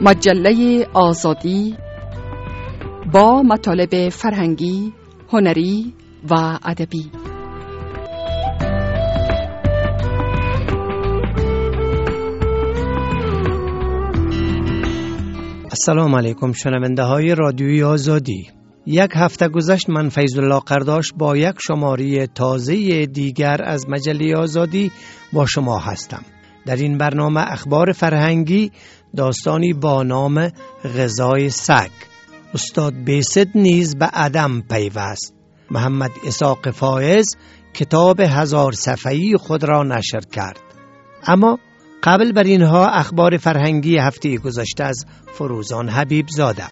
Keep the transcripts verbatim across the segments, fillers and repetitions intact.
مجله آزادی با مطالب فرهنگی، هنری و ادبی. السلام علیکم شنونده های رادیوی آزادی. یک هفته گذشت من فیض الله قرداش با یک شماره تازه دیگر از مجله آزادی با شما هستم. در این برنامه اخبار فرهنگی، داستانی با نام غذای سگ، استاد بیست نیز به عدم پیوست، محمد اسحاق فایز کتاب هزار صفحه‌ای خود را نشر کرد. اما قبل بر اینها اخبار فرهنگی هفته گذشته از فروزان حبیب زاده.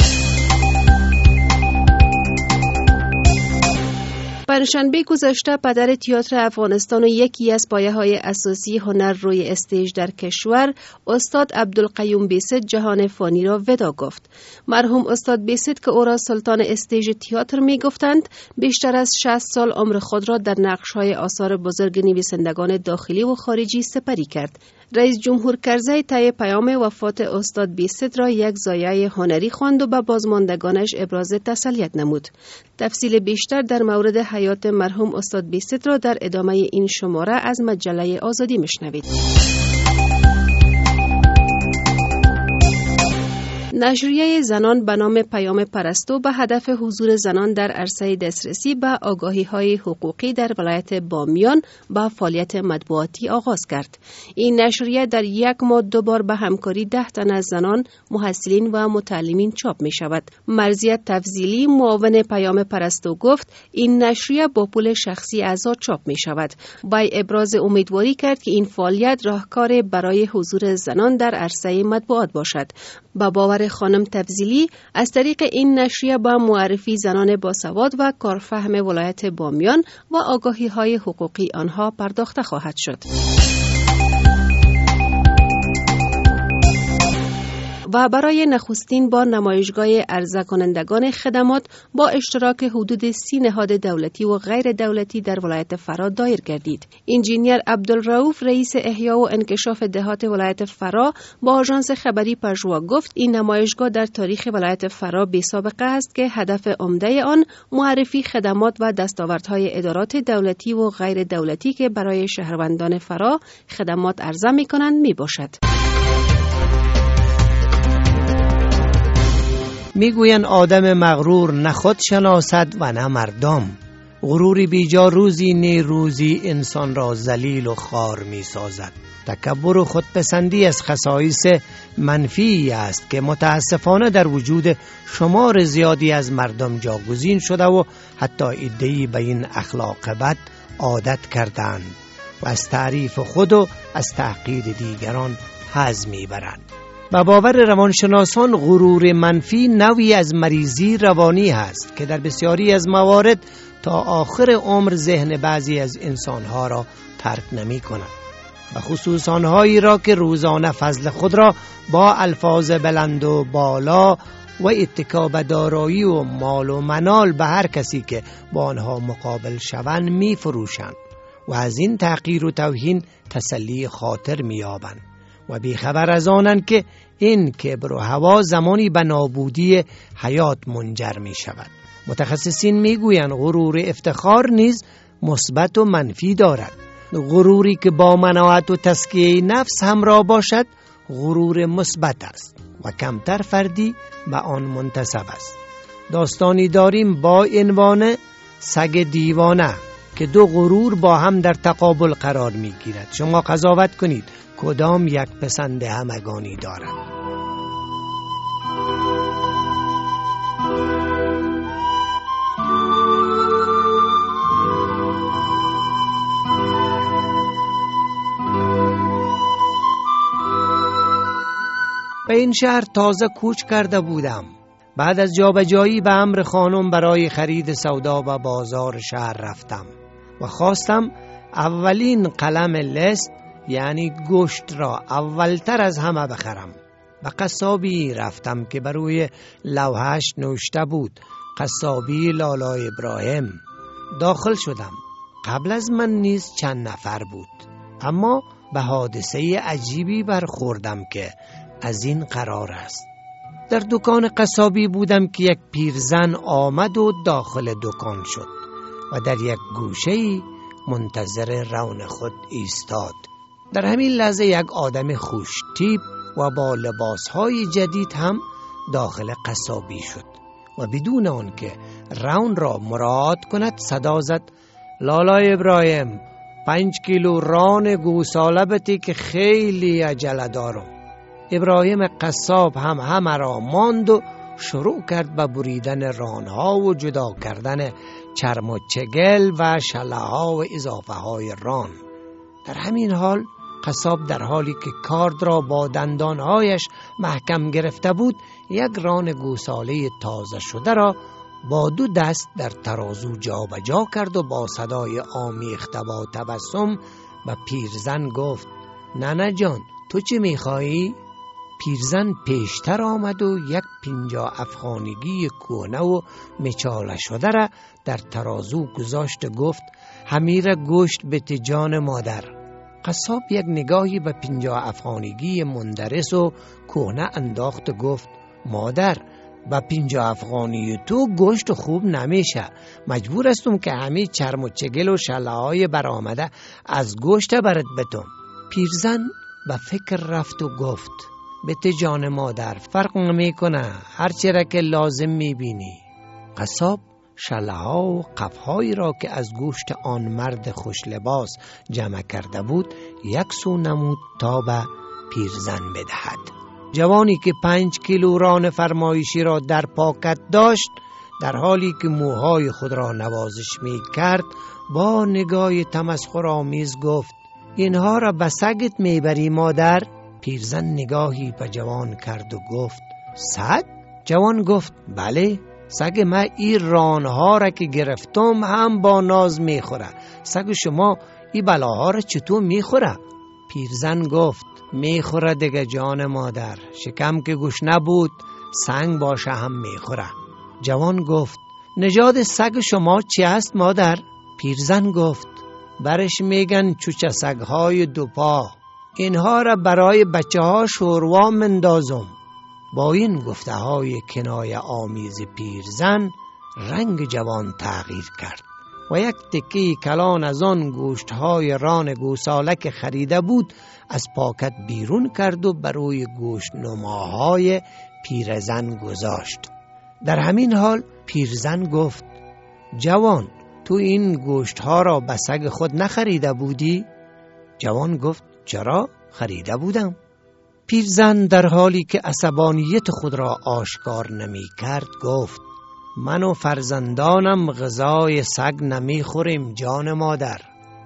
پنجشنبه گذشته پدر تئاتر افغانستان و یکی از پایه‌های اساسی هنر روی استیج در کشور، استاد عبدالقیوم بیست جهان فانی را وداع گفت. مرحوم استاد بیست که او را سلطان استیج تئاتر می گفتند، بیشتر از شصت سال عمر خود را در نقش‌های آثار بزرگ نویسندگان داخلی و خارجی سپری کرد. رئیس جمهور کرزی طی پیام وفات استاد بیست را یک زایه هنری خواند و به بازماندگانش ابراز تسلیت نمود. تفصیل بیشتر در مورد حیات مرحوم استاد بیست را در ادامه این شماره از مجله آزادی میشنوید. نشریه زنان به نام پیام پرستو به هدف حضور زنان در عرصه دسترسی به آگاهی‌های حقوقی در ولایت بامیان با فعالیت مطبوعاتی آغاز کرد. این نشریه در یک ماه دو بار به همکاری ده تن از زنان، محصلین و متعلمین چاپ می شود. مرضیه تفضیلی معاون پیام پرستو گفت این نشریه با پول شخصی اعضا چاپ می شود. با ابراز امیدواری کرد که این فعالیت راهکار برای حضور زنان در عرصه مطبوعات باشد. با باور خانم تفضیلی از طریق این نشریه با معرفی زنان باسواد و کارفهم ولایت بامیان و آگاهی‌های حقوقی آنها پرداخته خواهد شد. و برای نخستین بار نمایشگاه عرضه کنندگان خدمات با اشتراک حدود سی نهاد دولتی و غیر دولتی در ولایت فرا دایر گردید. انجینیر عبدالرؤوف رئیس احیا و انکشاف دهات ولایت فرا با آژانس خبری پژوا گفت این نمایشگاه در تاریخ ولایت فرا بی سابقه است که هدف عمده آن معرفی خدمات و دستاوردهای ادارات دولتی و غیر دولتی که برای شهروندان فرا خدمات عرضه می‌کنند میباشد. میگوین آدم مغرور نه خود شناسد و نه مردم. غروری بیجا روزی نه روزی انسان را ذلیل و خوار می سازد. تکبر و خودپسندی از خصایص منفی است که متاسفانه در وجود شمار زیادی از مردم جاگزین شده و حتی عده‌ای به این اخلاق بد عادت کردند و از تعریف خود و از تحقیر دیگران حظ می برند. به باور روانشناسان غرور منفی نوعی از مریضی روانی است که در بسیاری از موارد تا آخر عمر ذهن بعضی از انسانها را ترک نمی کند. و خصوص آنهایی را که روزانه فضل خود را با الفاظ بلند و بالا و اتکا به دارایی و مال و منال به هر کسی که با آنها مقابل شوند می فروشند و از این تحقیر و توهین تسلی خاطر می یابند و بیخبر از آنند که این کبر و هوا زمانی به نابودی حیات منجر می شود. متخصصین می گویند غرور افتخار نیز مثبت و منفی دارد. غروری که با مناعت و تزکیه نفس همراه باشد غرور مثبت است و کمتر فردی به آن منتسب است. داستانی داریم با عنوان سگ دیوانه که دو غرور با هم در تقابل قرار می گیرد. شما قضاوت کنید کدام یک پسند همگانی دارد. به این شهر تازه کوچ کرده بودم. بعد از جابجایی به امر خانم برای خرید سودا به بازار شهر رفتم و خواستم اولین قلم لست یعنی گوشت را اولتر از همه بخرم. به قصابی رفتم که بروی لوحش نوشته بود قصابی لالا ابراهیم. داخل شدم. قبل از من نیز چند نفر بود، اما به حادثه عجیبی برخوردم که از این قرار است: در دکان قصابی بودم که یک پیرزن آمد و داخل دکان شد و در یک گوشه‌ای منتظر رون خود ایستاد. در همین لحظه یک آدم خوش‌تیپ و با لباسهای جدید هم داخل قصابی شد و بدون آنکه رون را مراعات کند صدا زد: لالا ابراهیم، پنج کیلو ران گوساله بتی که خیلی عجله دارم. ابراهیم قصاب هم همه را ماند و شروع کرد به بریدن رانها و جدا کردن چرم و چگل و شله ها و اضافه های ران. در همین حال قصاب در حالی که کارد را با دندانهایش محکم گرفته بود، یک ران گوساله تازه شده را با دو دست در ترازو جا و جا کرد و با صدای آمیخته با تبسم به پیرزن گفت: ننه جان، تو چی میخوایی؟ پیرزن پیشتر آمد و یک پنجاه افغانیگی کهنه و مچاله شده را در ترازو گذاشت. گفت: همیر گوشت به جان مادر. قصاب یک نگاهی به پنجاه افغانیگی مندرس و کهنه انداخت و گفت: مادر، با پنجاه افغانی تو گوشت خوب نمیشه. مجبور استم که همه چرم و چگل و شله های برآمده از گوشت برد بتم. پیرزن به فکر رفت و گفت: بته جان مادر، فرق نمیکنه، هر چی را که لازم میبینی. قصاب شله ها و قفهایی را که از گوشت آن مرد خوش لباس جمع کرده بود یک سو نمود تا به پیرزن بدهد. جوانی که پنج کیلو ران فرمایشی را در پاکت داشت، در حالی که موهای خود را نوازش می کرد با نگاه تمسخرآمیز گفت: اینها را به سگت میبری مادر؟ پیرزن نگاهی به جوان کرد و گفت: سگ؟ جوان گفت: بله، سگ ما این رانها را که گرفتم هم با ناز میخوره. سگ شما این بلاها را چطور میخوره؟ پیرزن گفت: میخوره دیگه جان مادر، شکم که گوش نبود سنگ باشه هم میخوره. جوان گفت: نژاد سگ شما چی است مادر؟ پیرزن گفت: برش میگن چوچه سگهای دو پا، اینها را برای بچه ها شوروا مندازم. با این گفته های کنایه آمیز پیرزن رنگ جوان تغییر کرد و یک تکی کلان از آن گوشت های ران گوساله که خریده بود از پاکت بیرون کرد و بروی گوشت نماهای پیرزن گذاشت. در همین حال پیرزن گفت: جوان، تو این گوشت ها را به سگ خود نخریده بودی؟ جوان گفت: چرا؟ خریده بودم. پیرزن در حالی که عصبانیت خود را آشکار نمی کرد گفت: من و فرزندانم غذای سگ نمی خوریم جان مادر.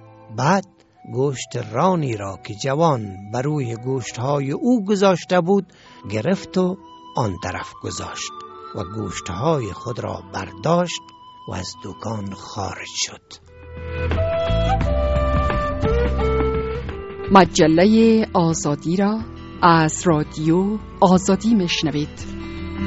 بعد گوشت رانی را که جوان بروی گوشت های او گذاشته بود گرفت و آن طرف گذاشت و گوشت های خود را برداشت و از دکان خارج شد. مجله آزادی را از رادیو آزادی میشنوید.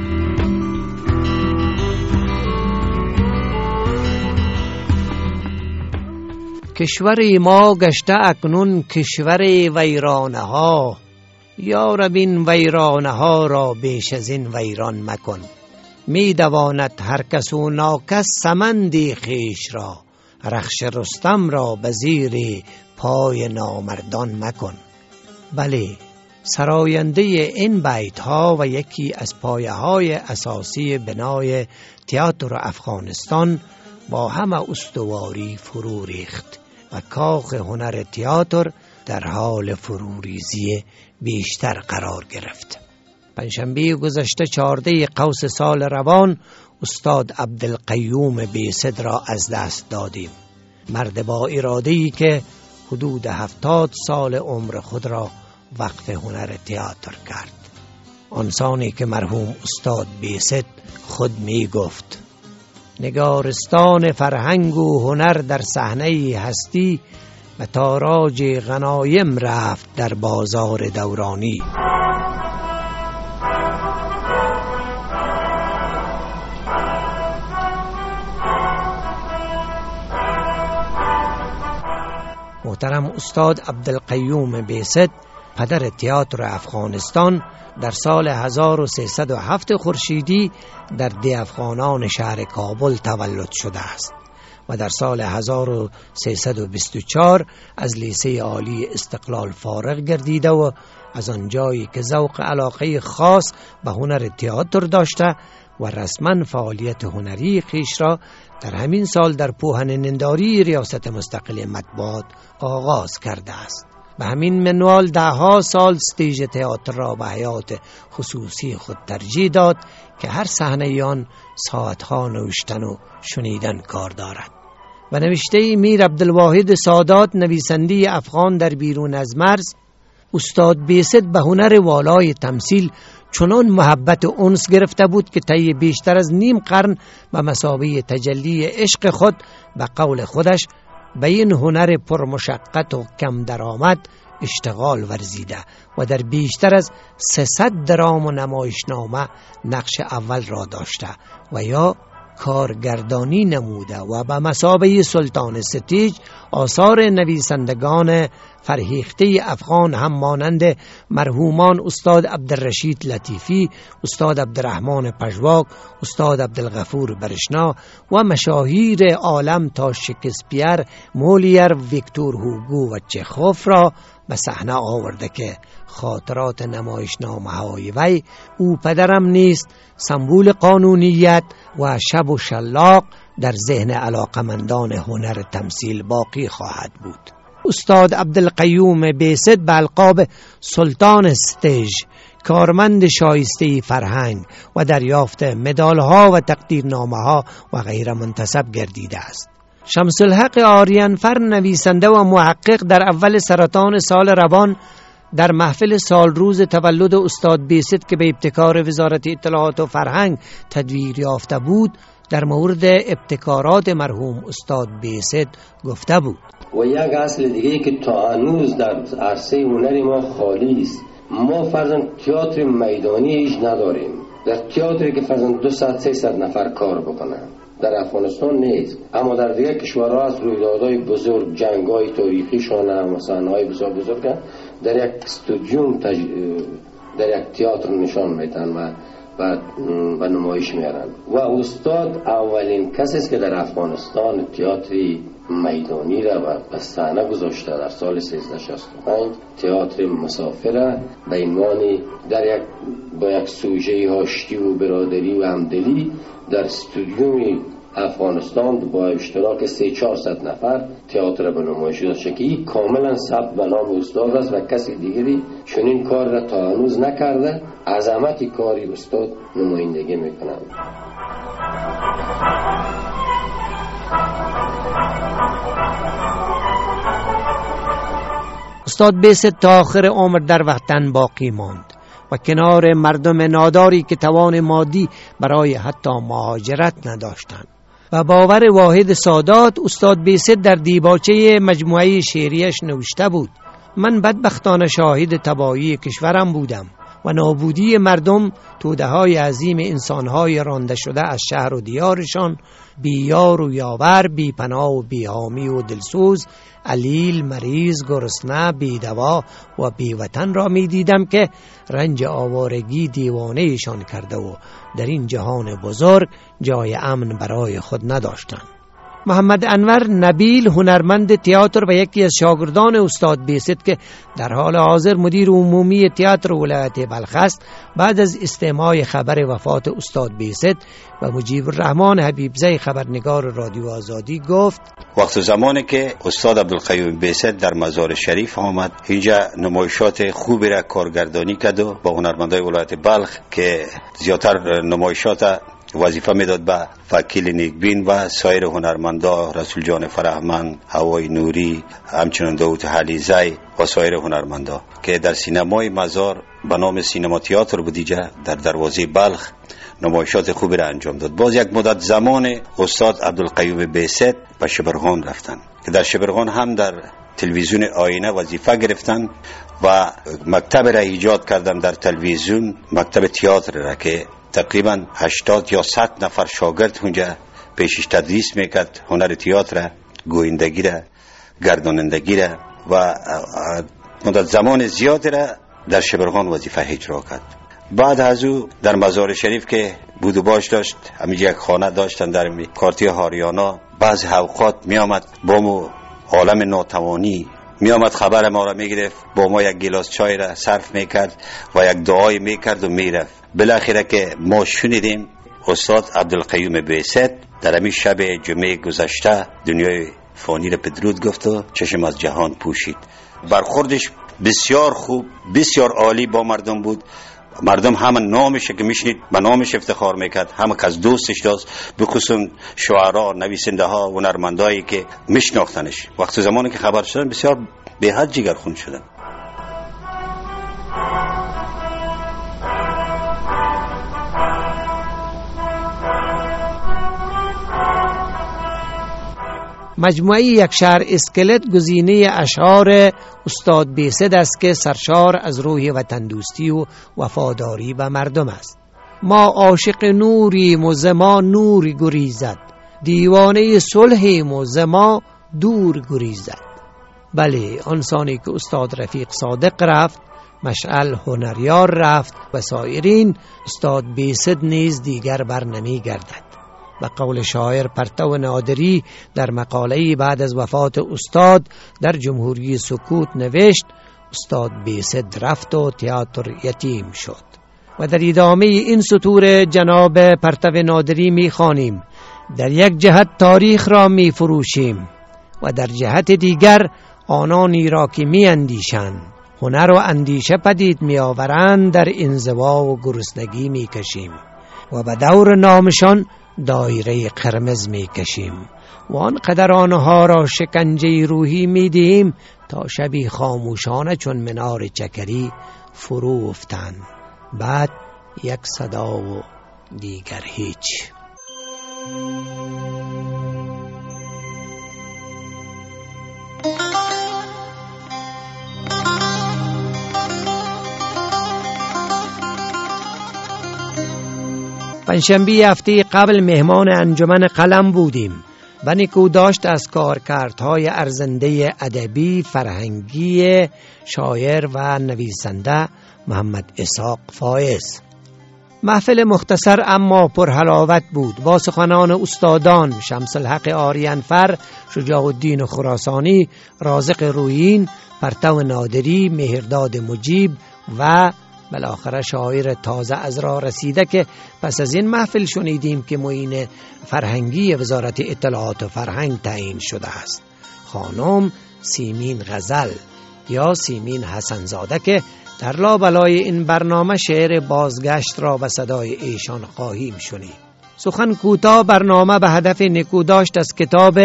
کشور ما گشته اکنون کشور ویرانه ها، یا رب این ویرانه ها را بیش از این ویران مکن. می دواند هر کس و ناکس سمندی خیش را، رخش رستم را به زیر پای نامردان مکن. بله، سراینده این بیت ها و یکی از پایه های اساسی بنای تئاتر افغانستان با همه استواری فرو ریخت و کاخ هنر تئاتر در حال فروریزی بیشتر قرار گرفت. پنجشنبه گذشته چهارده قوس سال روان استاد عبدالقیوم بیست را از دست دادیم. مرد با اراده‌ای که حدود هفتاد سال عمر خود را وقف هنر تئاتر کرد. آنسانی که مرحوم استاد بیست خود می گفت: نگارستان فرهنگ و هنر در صحنه هستی و تاراج غنایم رفت در بازار دورانی. محترم استاد عبدالقیوم بیست پدر تئاتر افغانستان، در سال هزار و سیصد و هفت خورشیدی در ده افغانان شهر کابل تولد شده است و در سال هزار و سیصد و بیست و چهار از لیسه عالی استقلال فارغ گردیده و از آنجایی که ذوق علاقه خاص به هنر تئاتر داشته و رسما فعالیت هنری خیش را در همین سال در پوهن ننداری ریاست مستقل مطبوعات آغاز کرده است. به همین منوال ده ها سال استیج تئاتر را به حیات خصوصی خود ترجیح داد که هر صحنه آن ساعتها نوشتن و شنیدن کار دارد. و نوشته میر عبدالواحد سادات، نویسنده افغان در بیرون از مرز، استاد بیست به هنر والای تمثیل چنان محبت و انس گرفته بود که طی بیشتر از نیم قرن به مثابه تجلی عشق خود به قول خودش به این هنر پرمشقت و کم درآمد اشتغال ورزیده و در بیشتر از سیصد درام و نمایشنامه نقش اول را داشته و یا کارگردانی نموده و به مثابه سلطان ستیج آثار نویسندگان فرهیخته افغان هم مانند مرحومان استاد عبدالرشید لطیفی، استاد عبدالرحمن پژواک، استاد عبدالغفور برشنا و مشاهیر عالم تا شکسپیر، مولیر، ویکتور هوگو و چخوف را به صحنه آورده که خاطرات نمایشنامه های وی او پدرم نیست سمبول قانونیت و شب و شلاق در ذهن علاقمندان هنر تمثیل باقی خواهد بود. استاد عبدالقیوم بیست به القاب سلطان استیج، کارمند شایسته فرهنگ و دریافت مدال ها و تقدیرنامه ها و غیره منتسب گردیده است. شمس الحق آریانفر، نویسنده و محقق، در اول سرطان سال روان در محفل سال روز تولد استاد بیست که به ابتکار وزارت اطلاعات و فرهنگ تدویر یافته بود در مورد ابتکارات مرحوم استاد بیست گفته بود: و یک اصل دیگه که تا هنوز در عرصه هنری ما خالی است، ما فرضاً تئاتر میدانی هیچ نداریم. در تئاتری که فرضاً دو صد سه صد نفر کار بکنن در افغانستان نیست، اما در دیگر کشورها از رویدادهای بزرگ، جنگ‌های تاریخیشون هم صحنه‌های بسیار بزرگ در یک استودیوم تج... در یک تئاتر نشان میدن و و, و نمایش میارن. و استاد اولین کسی است که در افغانستان تئاتری میدانی را به صحنه گذاشته. در سال سیزده شصت و پنج تئاتر مسافر به عنوان در یک با یک سوژه هاشتی و برادری و همدلی در استودیوم افغانستان با اشتراک سه چهار صد نفر تئاتر به نمایش گذاشته که این کاملا ثبت به نام استاد است و کسی دیگری چنین کار را تا هنوز نکرده. عظمت کاری استاد نمایندگی میکنند. استاد بیست تا آخر عمر در وطن باقی ماند و کنار مردم ناداری که توان مادی برای حتی مهاجرت نداشتند. و باور واحد سادات، استاد بیست در دیباچه مجموعه شعریش نوشته بود: من بدبختانه شاهد تباهی کشورم بودم و نابودی مردم، توده های عظیم انسانهای رانده شده از شهر و دیارشان، بی یار و یاور، بی پناه و بی حامی و دلسوز، علیل، مریض، گرسنه، بی دوا و بی وطن را می دیدم که رنج آوارگی دیوانه ایشان کرده و در این جهان بزرگ جای امن برای خود نداشتند. محمد انور نبیل، هنرمند تئاتر و یکی از شاگردان استاد بیست که در حال حاضر مدیر عمومی تئاتر ولایت بلخ است، بعد از استماع خبر وفات استاد بیست و مجیب الرحمن حبیبزی خبرنگار رادیو آزادی گفت: وقت زمانی که استاد عبدالقیوم بیست در مزار شریف آمد، اینجا نمایشات خوبی را کارگردانی کرد و با هنرمندای ولایت بلخ که زیادتر نمایشات وظیفه میداد به فکیل نیکبین و سایر هنرمندا، رسول جان فرهمند، هوای نوری، همچنین داوود حلیزی و سایر هنرمندا که در سینمای مزار به نام سینما تئاتر بودیجا در دروازه بلخ نمایشات خوبی را انجام داد. باز یک مدت زمان استاد عبدالقیوم بیست به شبرغان رفتن که در شبرغان هم در تلویزیون آینه وظیفه گرفتن و مکتب را ایجاد کردن در تلویزیون، مکتب تئاتر را که تقریبا هشتاد یا صد نفر شاگرد اونجا پیشش تدریس میکرد، هنر تئاتر، گویندگی را، گردانندگی را و مدت زمان زیادی را در شبرغان وظیفه اجرا کرد. بعد از او در مزار شریف که بود و باش داشت، همینجا یک خانه داشتن در کارتی هاریانا، بعض اوقات می آمد با مو عالم ناتوانی می آمد خبر ما را می گرفت، با ما یک گلاس چای را صرف می کرد و یک دعای می کرد و می رفت. بالاخره که ما شنیدیم استاد عبدالقیوم بیست در همین شب جمعه گذشته دنیای فانی را بدرود گفت و چشم از جهان پوشید. برخوردش بسیار خوب، بسیار عالی با مردم بود. مردم همه نامش که میشنید به نامش افتخار میکرد، همه که از دوستش داشت، بخصوص شعرا، نویسنده ها، هنرمندایی که میشناختنش. وقت زمانی که خبر شدن بسیار به حد جگرخون شدن. مجموعه یک شهر اسکلت گزینه اشعار استاد بیست است که سرشار از روح وطن دوستی و وفاداری به مردم است. ما عاشق نوریم و ز ما نور گریزد، دیوانه صلحیم و ز ما دور گریزد. بله، آن سانی که استاد رفیق صادق رفت، مشعل هنریار رفت و سایرین، استاد بیست نیز دیگر بر نمی گردد. و قول شاعر پرتو نادری در مقاله‌ای بعد از وفات استاد در جمهوری سکوت نوشت: استاد بیست رفت و تئاتر یتیم شد. و در ادامه این سطور جناب پرتو نادری می خوانیم: در یک جهت تاریخ را می فروشیم و در جهت دیگر آنانی را که می اندیشند هنر و اندیشه پدید می آورند در انزوا و گرسنگی می کشیم و به دور نامشان دایره قرمز می کشیم و آنقدر آنها را شکنجه روحی می دهیم تا شبی خاموشانه چون منار چکری فرو افتند. بعد یک صدا و دیگر هیچ. پنجشنبه هفته قبل مهمان انجمن قلم بودیم و نکوداشت از کارکردهای ارزنده ادبی فرهنگی شاعر و نویسنده محمد اسحاق فایز. محفل مختصر اما پرحلاوت بود با سخنان استادان شمس الحق آریانفر، شجاع الدین خراسانی، رازق رویین، پرتو نادری، مهرداد مجیب و بالاخره شاعر تازه از راه رسیده که پس از این محفل شنیدیم که معین فرهنگی وزارت اطلاعات و فرهنگ تعیین شده است، خانم سیمین غزل یا سیمین حسنزاده که در لابلای این برنامه شعر بازگشت را به صدای ایشان خواهیم شنید. سخن کوتاه برنامه به هدف نکوداشت از کتاب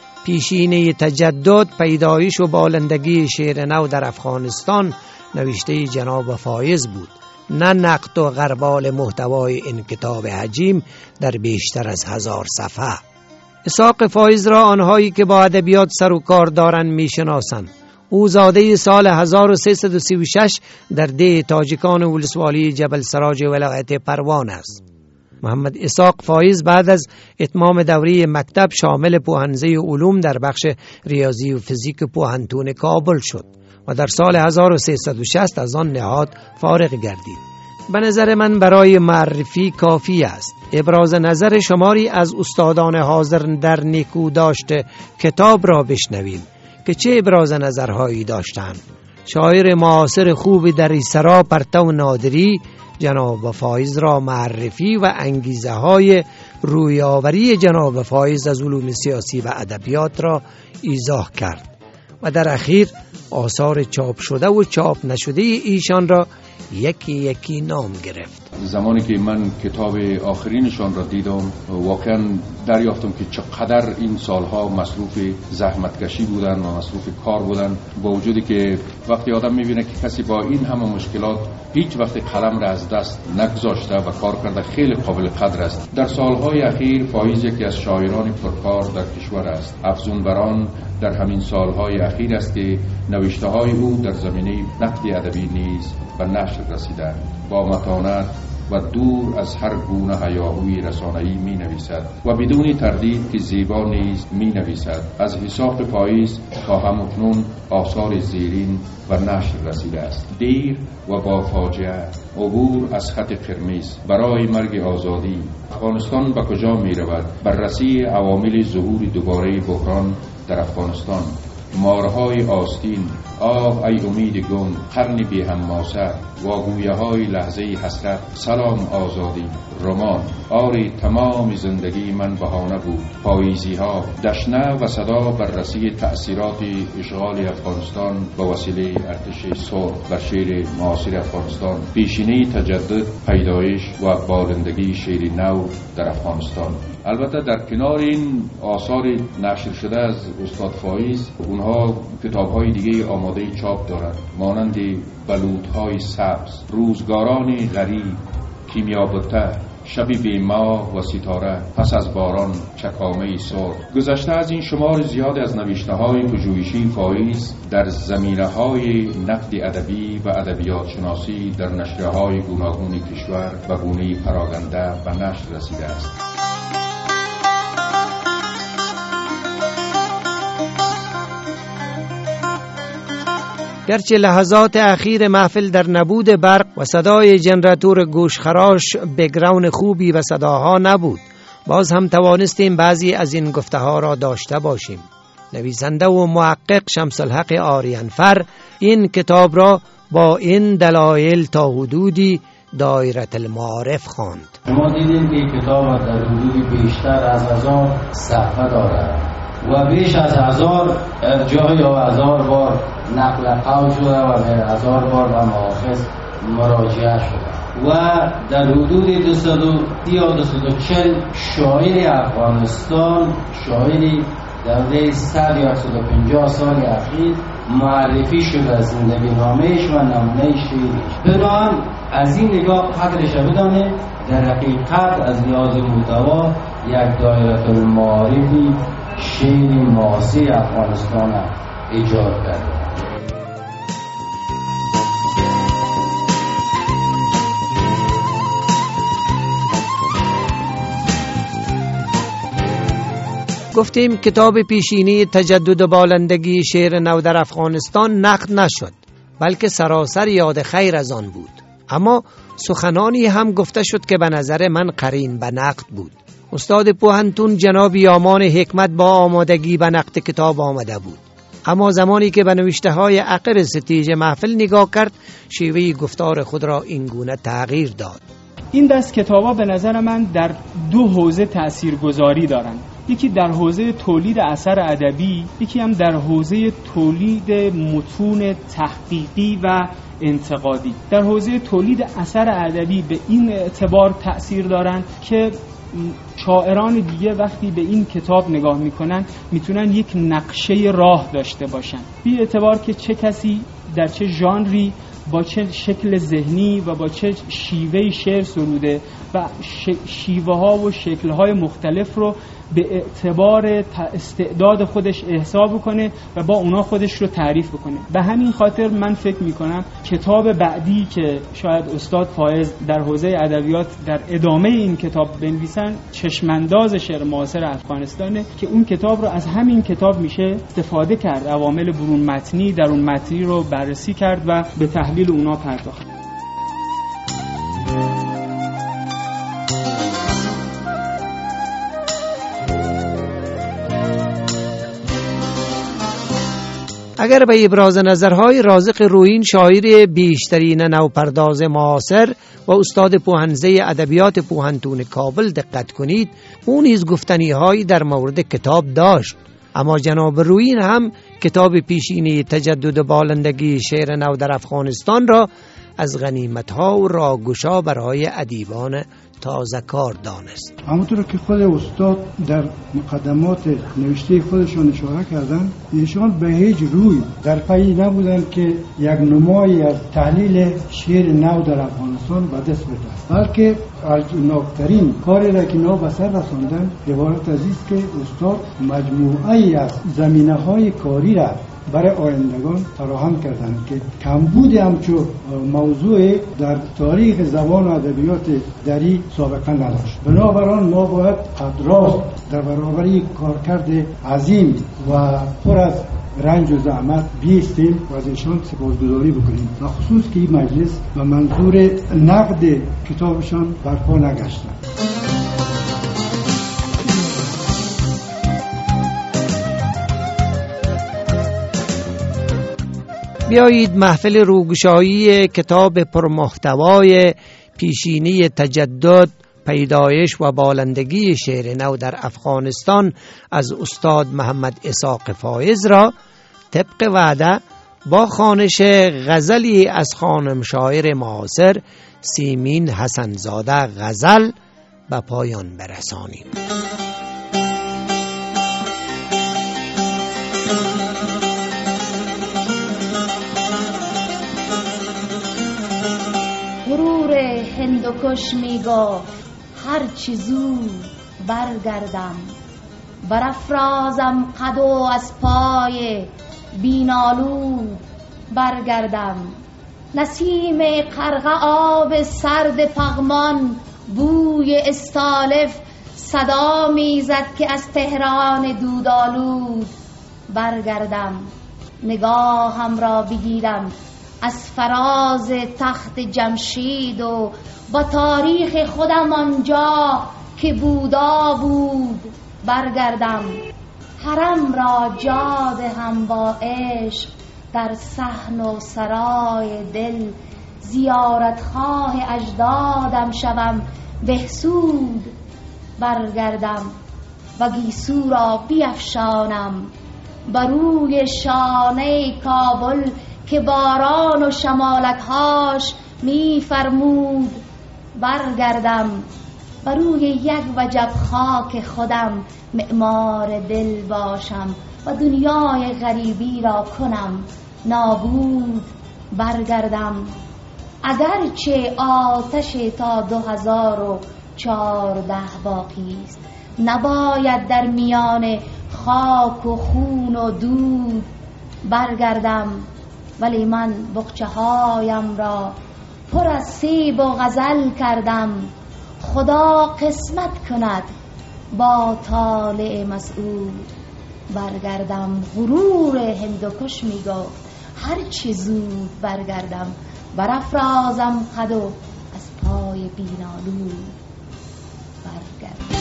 پیشینه تجدد، پیدایش و بالندگی شعر نو در افغانستان نوشته جناب فایز بود، نه نقد و غربال محتوای این کتاب حجیم در بیشتر از هزار صفحه. اسحاق فایز را آنهایی که با ادبیات سر و کار دارند میشناسند. او زاده سال هزار و سیصد و سی و شش در ده تاجیکان ولسوالی جبل سراج ولایت پروان است. محمد اسحاق فایز بعد از اتمام دوره مکتب شامل پوهنزه علوم در بخش ریاضی و فیزیک پوهنتون کابل شد و در سال هزار و سیصد و شصت از آن نهاد فارغ گردید. به نظر من برای معرفی کافی است ابراز نظر شماری از استادان حاضر در نکوداشت کتاب را بشنویم که چه ابراز نظرهایی داشتند. شاعر معاصر خوب در سرا پرتو نادری جناب فایز را معرفی و انگیزه های رویاوری جناب فایز از علوم سیاسی و ادبیات را ایضاح کرد و در اخیر آثار چاپ شده و چاپ نشده ایشان را یکی یکی نام گرفت. زمانی که من کتاب آخرینشان را دیدم واقعا دریافتم که چقدر این سالها مصروف زحمتکشی بودن و مصروف کار بودن، با وجودی که وقتی آدم میبینه که کسی با این همه مشکلات هیچ وقت قلم را از دست نگذاشته و کار کرده خیلی قابل قدر است. در سالهای اخیر فایز یکی از شاعران پرکار در کشور است. افزون بران در همین سالهای اخیر است که نوشته‌های او در زمینه نقد ادبی نیز به نشر رسیده. با متانت و دور از هر گونه هیاهوی رسانه‌ای می نویسد و بدون تردید که زیبا نیز می نویسد. از حساب پاییز تا همکنون آثار زیرین و نشر رسیده است. دیر و با فاجعه، عبور از خط قرمز برای مرگ آزادی، افغانستان به کجا می رود، بررسی عوامل ظهور دوباره بحران در افغانستان، مارهای آستین، آه ای امید گم، قرن بی هماسه، واگویه های لحظه حسرت، سلام آزادی، رمان، آری تمام زندگی من بهانه بود، پاییزی ها، دشنه و صدا، بررسی تأثیرات اشغال افغانستان به وسیله ارتش سرخ بر شعر معاصر افغانستان، پیشینه تجدد، پیدایش و بالندگی شعر نو در افغانستان. البته در کنار این آثار نشر شده از استاد فایز، اونها کتاب‌های دیگه آماده چاپ دارند، مانند بلوط‌های سبز، روزگاران غریب، کیمیا بته، شب بی ماه و ستاره، پس از باران، چکامه سرخ. گذشته از این شمار زیاد از نوشته‌های پژوهشی فایز در زمینه‌های نقد ادبی و ادبیات شناسی در نشریه‌های گوناگون کشور و گونه پراگنده و نشر رسیده است. گرچه لحظات اخیر محفل در نبود برق و صدای جنراتور گوشخراش بک‌گراند خوبی و صداها نبود، باز هم توانستیم بعضی از این گفته ها را داشته باشیم. نویسنده و محقق شمس الحق آریانفر این کتاب را با این دلایل تا حدودی دایره المعارف خواند. ما دیدیم که کتاب در حدود بیشتر از هزار صفحه دارد و بیش از هزار جای یا هزار بار نقل قول شده و به هزار بار به محافظ مراجعه شده و در حدود دویست و سی یا دویست و چهل شاعر افغانستان، شاعری در ده صد یا صد و پنجاه سال اخیر معرفی شده از زندگی نامه‌اش و نمونه شعریش. بنابراین از این نگاه قدرش بدانه در حقیقت از لحاظ محتوا یک دایره المعارفی شعر معاصر افغانستان ایجاد کرده. گفتیم کتاب پیشینی تجدد و بالندگی شعر نو در افغانستان نقد نشد، بلکه سراسر یاد خیر از آن بود. اما سخنانی هم گفته شد که به نظر من قرین به نقد بود. استاد پوهنتون جناب یامان حکمت با آمادگی به نقد کتاب آمده بود، اما زمانی که به نوشته های عقر ستیج محفل نگاه کرد، شیوه گفتار خود را اینگونه تغییر داد. این دست کتابا به نظر من در دو حوزه تاثیرگذاری دارند. یکی در حوزه تولید اثر ادبی، یکی هم در حوزه تولید متون تحقیقی و انتقادی. در حوزه تولید اثر ادبی به این اعتبار تأثیر دارند که شاعران دیگه وقتی به این کتاب نگاه میکنن میتونن یک نقشه راه داشته باشن، بی اعتبار که چه کسی در چه ژانری با چه شکل ذهنی و با چه شیوه شعر سروده و شیوه ها و شکل های مختلف رو به اعتبار استعداد خودش احساب کنه و با اونا خودش رو تعریف بکنه. به همین خاطر من فکر میکنم کتاب بعدی که شاید استاد فایز در حوزه ادبیات در ادامه این کتاب بنویسن، چشمانداز شعر معاصر افغانستانه که اون کتاب رو از همین کتاب میشه استفاده کرد، عوامل برون متنی در اون متنی رو بررسی کرد و به تحلیل اونا پرداخت. اگر به ابراز نظرهای رازق رویین شاعر بیشترین نوپرداز معاصر و استاد پوهنزه ادبیات پوهنتون کابل دقت کنید، اون نیز گفتنی‌هایی در مورد کتاب داشت. اما جناب رویین هم کتاب پیشینی تجدد و بالندگی شعر نو در افغانستان را از غنیمت‌ها و راهگشا برای ادیبان تازه کار دانست. همونطور که خود استاد در مقدمات نوشته خودشان اشاره کردن، ایشان به هیچ روی در پی نبودن که یک نمایی از تحلیل شعر نو در افغانستان به دست بدن، بلکه ارجناکترین کاری را که نو به سر رساندن عبارت از است که استاد مجموعه‌ای از زمینه‌های کاری را برای آیندگان فراهم کردند که کمبود همچو موضوع در تاریخ زبان و ادبیات دری سابقه نداشت. بنابراین ما باید قدراست در برابر کارکرد عظیم و پر از رنج و زحمت بیستیم و از ایشان سپاسگزاری بکنیم، و خصوص که این مجلس به منظور نقد کتابشان برپا نگشتند. بیایید محفل روگشایی کتاب پرمحتوای پیشینی تجدد، پیدایش و بالندگی شعر نو در افغانستان از استاد محمد اسحاق فایز را طبق وعده با خوانش غزلی از خانم شاعر معاصر سیمین حسن‌زاده غزل به پایان برسانیم. غرور هندوکش می گفت هر چی زود برگردم، برافرازم قد و از پای بینالود برگردم. نسیم قرقه آب سرد پغمان بوی استالف صدا میزد که از تهران دودآلود برگردم. نگاهم را بگیرم از فراز تخت جمشید و با تاریخ خودم آنجا که بودا بود برگردم. حرم را جاده هم با عشق در صحن و سرای دل، زیارت خواه اجدادم شوم بهسود برگردم. و گیسو را بیفشانم بروی شانه کابل که باران و شمالکهاش می فرمود برگردم. بروی یک وجب خاک خودم معمار دل باشم و دنیای غریبی را کنم نابود برگردم. اگرچه آتش تا دو هزار و چارده باقی است، نباید در میان خاک و خون و دود برگردم. ولی من بقچه هایم را پر از سیب و غزل کردم، خدا قسمت کند با طالع مسعود برگردم. غرور هندوکش می گفت هر چه زود برگردم، برافرازم قد و از پای بینالود برگردم.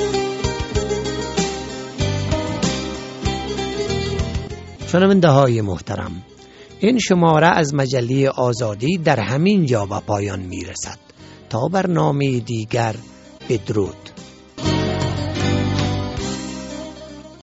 شنونده های محترم، این شماره از مجله آزادی در همین جا به پایان می رسد. تا برنامه دیگر، بدرود.